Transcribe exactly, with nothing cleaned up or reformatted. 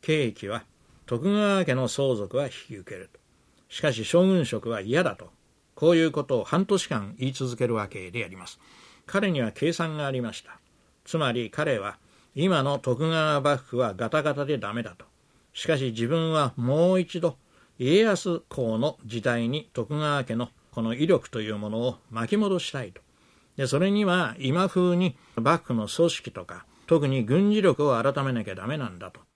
慶域は徳川家の相続は引き受けると。しかし将軍職は嫌だと、こういうことを半年間言い続けるわけであります。彼には計算がありました。つまり彼は今の徳川幕府はガタガタでダメだと。しかし自分はもう一度家康公の時代に徳川家のこの威力というものを巻き戻したいと。でそれには今風に幕府の組織とか特に軍事力を改めなきゃダメなんだと。